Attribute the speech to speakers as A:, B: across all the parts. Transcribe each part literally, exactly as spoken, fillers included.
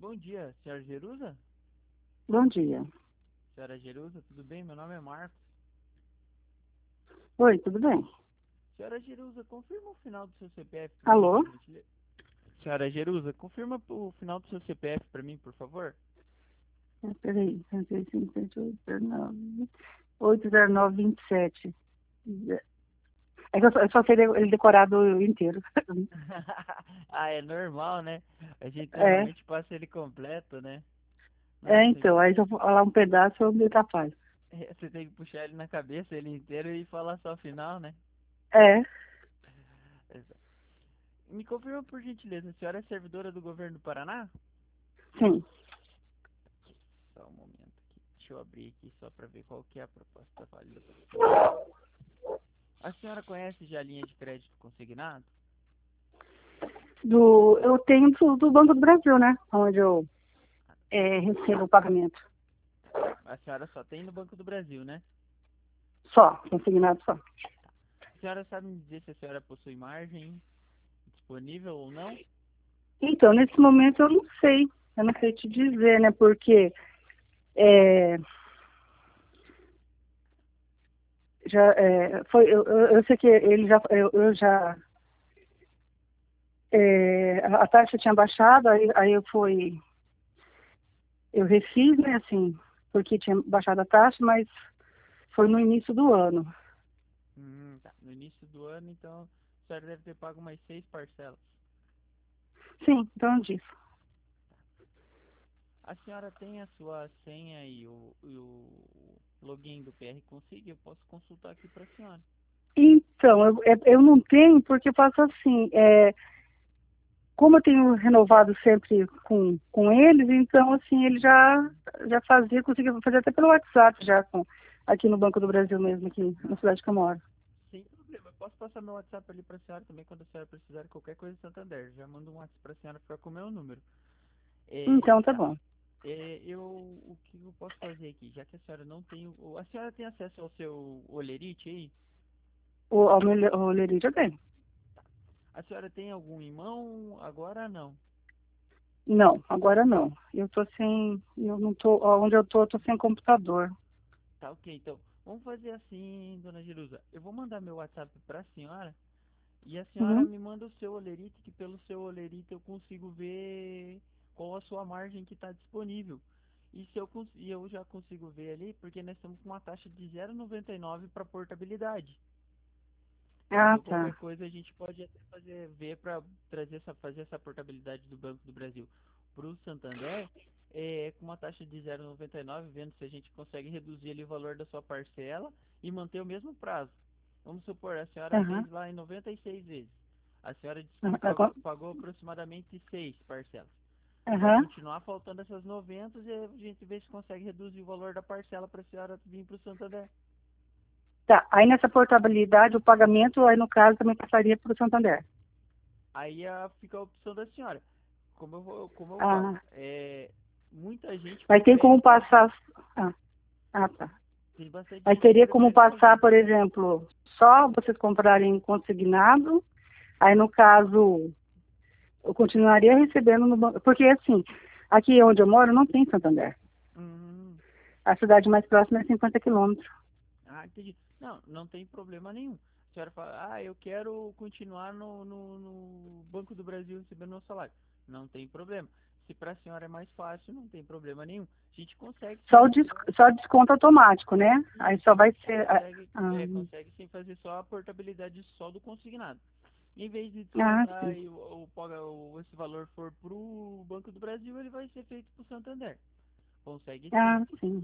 A: Bom dia, senhora Jerusa?
B: Bom dia.
A: Senhora Jerusa, tudo bem? Meu nome é Marcos.
B: Oi, tudo bem?
A: Senhora Jerusa, confirma o final do seu C P F para mim,
B: Alô?
A: por gentileza. Senhora Jerusa, confirma o final do seu C P F para mim, por favor.
B: É, Peraí, cento e cinco, cento e oito, nove, oito zero nove, vinte e sete. É que eu só, eu só sei de- ele decorado inteiro.
A: Ah, é normal, né? A gente
B: É,
A: normalmente passa ele completo, né?
B: é,
A: Nossa,
B: então, aí se eu falar um pedaço, eu me capaz.
A: você tem que puxar ele na cabeça ele inteiro e falar só o final, né?
B: É,
A: Exato. Me confirma, por gentileza, a senhora é servidora do governo do Paraná?
B: sim.
A: Só um momento aqui. Deixa eu abrir aqui só para ver qual que é a proposta válida para a senhora. A senhora conhece já a linha de crédito consignado?
B: Do, eu tenho do, do Banco do Brasil, né? Onde eu é, recebo o pagamento.
A: A senhora só tem no Banco do Brasil, né?
B: Só, consignado só.
A: A senhora sabe me dizer se a senhora possui margem disponível ou não?
B: Então, nesse momento eu não sei. Eu não sei te dizer, né? Porque é, já é, foi, eu, eu eu sei que ele já, eu, eu já É, a a taxa tinha baixado, aí, aí eu fui, eu refiz, né, assim, porque tinha baixado a taxa, mas foi no início do ano.
A: Hum, tá. No início do ano, então, a senhora deve ter pago umas seis parcelas.
B: Sim, então disso.
A: A senhora tem a sua senha e o, e o login do P R Consig? Eu posso consultar aqui para a senhora.
B: Então, eu, é- eu não tenho, porque eu faço assim, é, como eu tenho renovado sempre com, com eles, então, assim, ele já, já fazia, conseguia fazer até pelo WhatsApp, já com, aqui no Banco do Brasil mesmo, aqui na
A: Ah,
B: cidade que eu moro.
A: sem problema. Eu posso passar meu WhatsApp ali para a senhora também quando a senhora precisar de qualquer coisa em Santander. Já mando um WhatsApp para a senhora ficar com o meu número. É,
B: Então, tá
A: tá.
B: bom.
A: É, eu, o que eu posso fazer aqui? Já que a senhora não tem. o- A senhora tem acesso ao seu olerite aí?
B: O, o, meu- o Lerite eu tenho.
A: A senhora tem algum em mão? Agora não.
B: Não, agora não. Eu tô sem, eu não tô, onde eu tô, eu tô sem computador.
A: Tá ok, então. Vamos fazer assim, dona Jerusa. Eu vou mandar meu WhatsApp para a senhora e a senhora
B: Uhum.
A: me manda o seu olerite, que pelo seu olerite eu consigo ver qual a sua margem que está disponível. E se eu, cons- e eu já consigo ver ali, porque nós estamos com uma taxa de zero vírgula noventa e nove para portabilidade.
B: Ah,
A: Então qualquer
B: tá.
A: coisa a gente pode até fazer, ver para trazer essa, fazer essa portabilidade do Banco do Brasil para o Santander é, com uma taxa de zero vírgula noventa e nove, vendo se a gente consegue reduzir ali o valor da sua parcela e manter o mesmo prazo. Vamos supor, a senhora
B: Aham.
A: fez lá em noventa e seis vezes. A senhora disse que
B: Aham.
A: pagou,
B: Agora,
A: pagou aproximadamente seis parcelas. Vai
B: aham.
A: continuar faltando essas noventa e a gente vê se consegue reduzir o valor da parcela para a senhora vir para o Santander.
B: Tá. Aí nessa portabilidade, o pagamento, aí no caso, também passaria para o Santander.
A: Aí a, fica a opção da senhora. Como eu, vou- como eu falo,
B: Ah,
A: é, muita gente
B: mas tem
A: prefere
B: como
A: fazer.
B: passar. Ah, ah, tá.
A: Tem bastante
B: Mas
A: gente que
B: teria como
A: prefere
B: passar,
A: fazer.
B: por exemplo, só vocês comprarem consignado, aí no caso, eu continuaria recebendo no banco. Porque assim, aqui onde eu moro não tem Santander.
A: Hum,
B: A cidade mais próxima é cinquenta quilômetros.
A: ah, entendi. Não, não tem problema nenhum. A senhora fala, ah, eu quero continuar no, no, no Banco do Brasil recebendo meu salário. Não tem problema. Se para a senhora é mais fácil, não tem problema nenhum. A gente consegue sim
B: Só o, des-
A: fazer.
B: só desconto automático, né? Aí
A: Isso,
B: só
A: a
B: vai
A: gente
B: ser. Ah,
A: consegue,
B: ah,
A: é, consegue sim fazer só a portabilidade só do consignado. Em vez de
B: ah,
A: descontar
B: sim.
A: e o, o, paga- o- esse valor for pro Banco do Brasil, ele vai ser feito pro Santander. Consegue sim.
B: Ah, sim.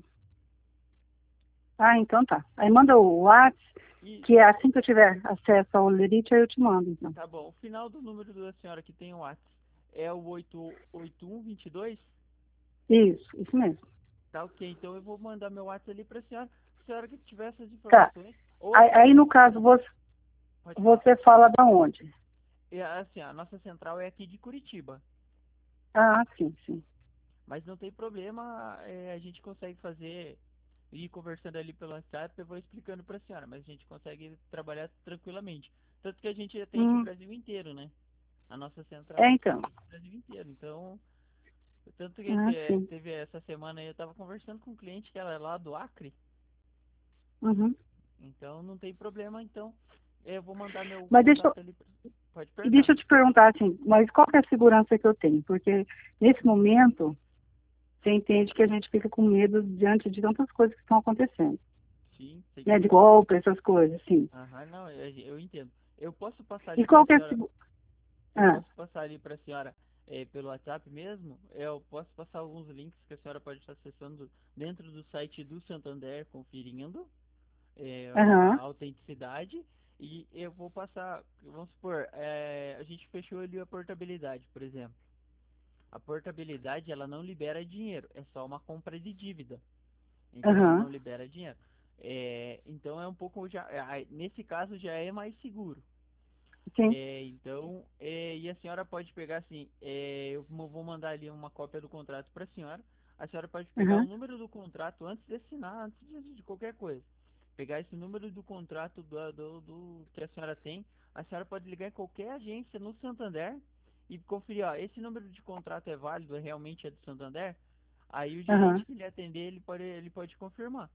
B: Ah, então tá. Aí manda o WhatsApp,
A: E
B: que é assim que eu tiver acesso ao Lerite, aí eu te mando, então.
A: tá bom. O final do número da senhora que tem o WhatsApp é o oito oito um dois dois.
B: Isso, isso mesmo.
A: Tá ok. Então eu vou mandar meu WhatsApp ali pra senhora. Se a senhora que tiver essas
B: Tá.
A: informações, ou a
B: Aí,
A: senhora
B: aí, no
A: pode
B: caso,
A: fazer.
B: você,
A: Pode falar.
B: você fala da onde?
A: É, assim, a nossa central é aqui de Curitiba.
B: Ah, sim, sim.
A: Mas não tem problema, é, a gente consegue fazer, ir conversando ali pelo WhatsApp, eu vou explicando para a senhora, mas a gente consegue trabalhar tranquilamente. Tanto que a gente atende o
B: Hum,
A: Brasil inteiro, né? A nossa central
B: é,
A: aqui
B: então.
A: atende o Brasil inteiro, então Tanto que
B: Ah,
A: te-
B: sim.
A: teve essa semana aí, eu tava conversando com um cliente que ela é lá do Acre,
B: Uhum.
A: então não tem problema, então eu vou mandar meu
B: Mas deixa eu,
A: contato ali. pra- Pode
B: e
A: perguntar.
B: deixa eu te perguntar assim, mas qual que é a segurança que eu tenho? Porque nesse momento, você entende que a gente fica com medo diante de tantas coisas que estão acontecendo,
A: Sim, sem
B: né? De
A: dúvida.
B: golpe, essas coisas, assim.
A: Aham, não, eu, eu entendo. Eu posso passar
B: E
A: ali pra
B: qual que é a
A: senhora,
B: segurança?
A: eu
B: Ah,
A: posso passar ali pra senhora eh, pelo WhatsApp mesmo, eu posso passar alguns links que a senhora pode estar acessando dentro do site do Santander, conferindo eh, a
B: aham,
A: autenticidade, e eu vou passar, vamos supor, eh, a gente fechou ali a portabilidade, por exemplo. A portabilidade, ela não libera dinheiro, é só uma compra de dívida. Então ela
B: aham,
A: não libera dinheiro. É, então é um pouco já, é, nesse caso já é mais seguro.
B: sim,
A: É, então, é, e a senhora pode pegar assim, é, eu mo- vou mandar ali uma cópia do contrato para a senhora. A senhora pode pegar o
B: aham,
A: número do contrato antes de assinar, antes de, de qualquer coisa. Pegar esse número do contrato do, do, do que a senhora tem. A senhora pode ligar em qualquer agência no Santander e conferir, ó, esse número de contrato é válido, é realmente é do Santander. Aí o gerente
B: aham.
A: que lhe atender, ele pode, ele pode confirmar.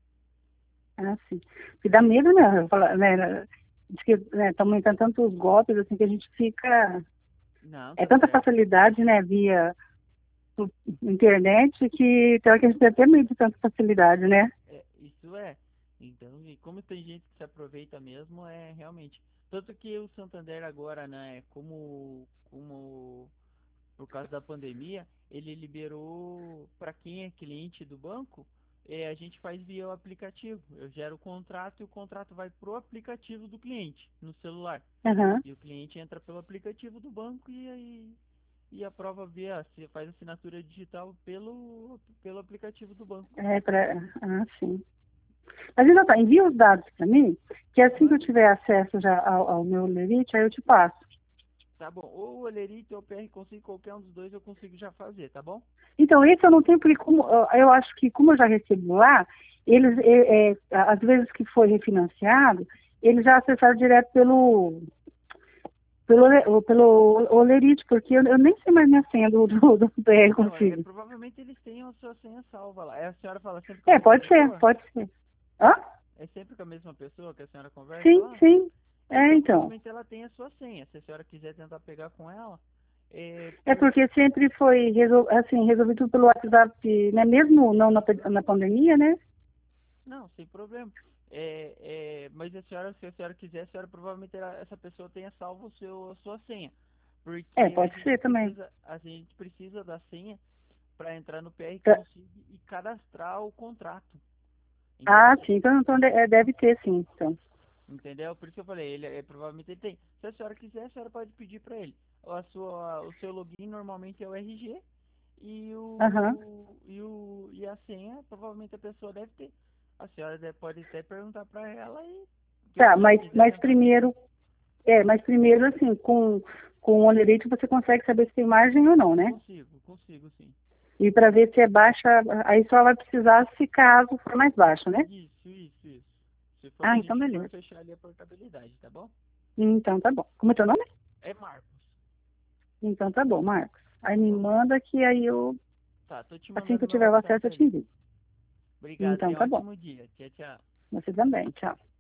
B: Ah, sim. Que dá medo, né? Eu falo, né? Diz que né, estão aumentando tantos golpes, assim, que a gente fica...
A: Não,
B: É
A: tá
B: tanta
A: certo.
B: facilidade, né, via por internet, que tem hora que a gente tem até medo de tanta facilidade, né?
A: É, isso é. Então, e como tem gente que se aproveita mesmo, é realmente. Tanto que o Santander agora, né, como, como por causa da pandemia, ele liberou para quem é cliente do banco, é, a gente faz via o aplicativo. Eu gero o contrato e o contrato vai pro aplicativo do cliente, no celular.
B: Aham.
A: E o cliente entra pelo aplicativo do banco e aí e aprova via, se faz assinatura digital pelo, pelo aplicativo do banco.
B: É pra... Ah, sim. Mas então tá, envia os dados para mim, que assim que eu
A: Mano,
B: tiver acesso já ao, ao meu Lerite, aí eu te passo.
A: tá bom. Ou o Olerite ou o P R consigo, qualquer um dos dois eu consigo já fazer, tá bom?
B: Então, esse eu não tenho, porque como, eu eu acho que como eu já recebo lá, eles, é, é, às vezes que foi refinanciado, eles já acessaram direto pelo, pelo, o- pelo Olerite, porque eu, eu nem sei mais minha senha do, do, do P R
A: Não, é, é,
B: consigo.
A: provavelmente eles tenham a sua senha salva lá. É, a senhora fala sempre com a
B: É,
A: mesma
B: pode ser,
A: pessoa?
B: pode ser. Hã?
A: É sempre com a mesma pessoa que a senhora conversa
B: Sim,
A: lá?
B: sim. É,
A: Então,
B: então.
A: provavelmente ela tem a sua senha. Se a senhora quiser tentar pegar com ela, é
B: É
A: por...
B: porque sempre foi resol, assim, resolvido tudo pelo WhatsApp, né? Mesmo não na,
A: Aham.
B: na pandemia, né?
A: Não, sem problema. É, é, mas a senhora, se a senhora quiser, a senhora provavelmente ela- essa pessoa tenha salvo o seu, a sua senha.
B: É,
A: Porque a
B: pode
A: gente
B: ser também.
A: precisa, a gente precisa da senha para entrar no P R
B: Tá.
A: Consigo e cadastrar o contrato. Então,
B: Ah,
A: se-
B: sim, então, então de- é, deve ter sim, então.
A: entendeu? Por isso que eu falei, ele é, provavelmente ele tem. Se a senhora quiser, a senhora pode pedir para ele. A sua, o seu login normalmente é o R G e
B: Aham.
A: o, e o e a senha, provavelmente a pessoa deve ter. A senhora deve, pode até perguntar para ela e se a
B: Tá,
A: senhora
B: mas,
A: quiser
B: mas
A: tentar pegar.
B: primeiro, é, mas primeiro, assim, com, com o Olerite você consegue saber se tem margem ou não, né?
A: Consigo, consigo sim.
B: E para ver se é baixa, aí só vai precisar se caso for mais baixo, né?
A: Isso, isso, isso. Se for,
B: Ah,
A: a
B: então
A: gente for
B: beleza.
A: fechar ali a portabilidade, tá bom?
B: Então tá bom. Como é teu nome?
A: É Marcos.
B: Então tá bom, Marcos. Aí me
A: Bom,
B: manda que aí eu,
A: tá, tô te
B: assim que
A: mandando
B: eu
A: meu
B: tiver o acesso,
A: WhatsApp
B: eu te
A: ali.
B: envio.
A: Obrigado,
B: Então
A: tenha um
B: tá bom.
A: ótimo dia. Tchau, tchau.
B: Você também. Tchau.